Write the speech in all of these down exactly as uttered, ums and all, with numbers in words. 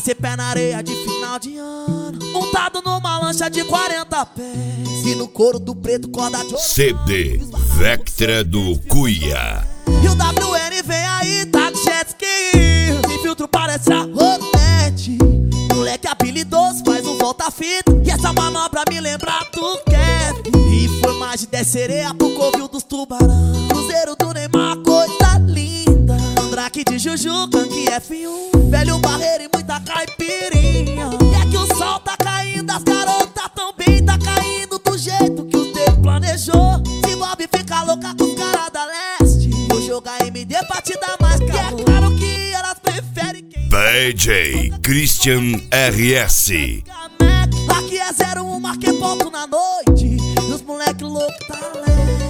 ser pé na areia de final de ano, montado numa lancha de quarenta pés, e no couro do preto corda de ouro. C D Vectra do Cuia. E o W N vem aí, tá de jet ski, sem filtro parece a Hornet. Moleque habilidoso, faz um volta-fita, e essa manobra me lembra do Kevin. E foi mais de dez sereia pro covil dos tubarão, cruzeiro do Neymar, coisa linda. Mandrake de Juju, Gangue F um, velho barreiro e muita caipirinha. E é que o sol tá caindo, as garotas também tá caindo do jeito que o tempo planejou. Se Bob fica louca com os caras da leste, vou jogar M D pra te dar mais calor. E é claro que elas preferem quem D J Christian R S. Aqui é zero um, marquei ponto na noite, e os moleque louco tá leve.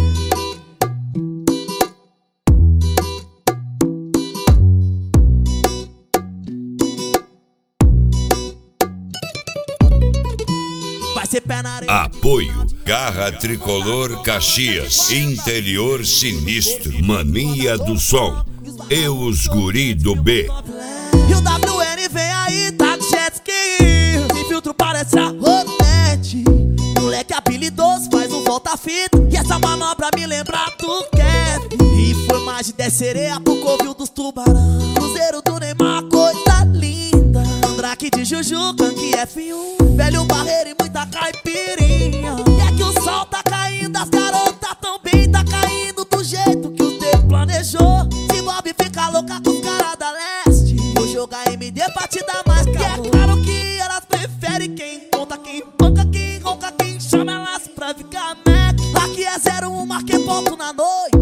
Vai ser pé na areia. Apoio Garra Tricolor Caxias, Interior Sinistro, Mania do Som e os guri do B. E o W N vem aí, tá de jet ski, sem filtro parece a Hornet. Moleque habilidoso, faz um volta-fita, e essa manobra me lembra do Kevin. E foi mais de dez sereia pro covil dos tubarão, cruzeiro do Neymar, coisa linda. Mandrake de Juju, Gangue F um, velho barreiro e muita caipirinha. E é que o sol tá caindo, as garotas também tá caindo do jeito que o tempo planejou. Se Bob fica louca com os caras da leste, vou jogar M D pra te dar mais calor. E é claro que elas preferem quem conta, quem banca, quem ronca, quem chama elas pra ficar Mac. Aqui é zero um, marquei ponto na noite,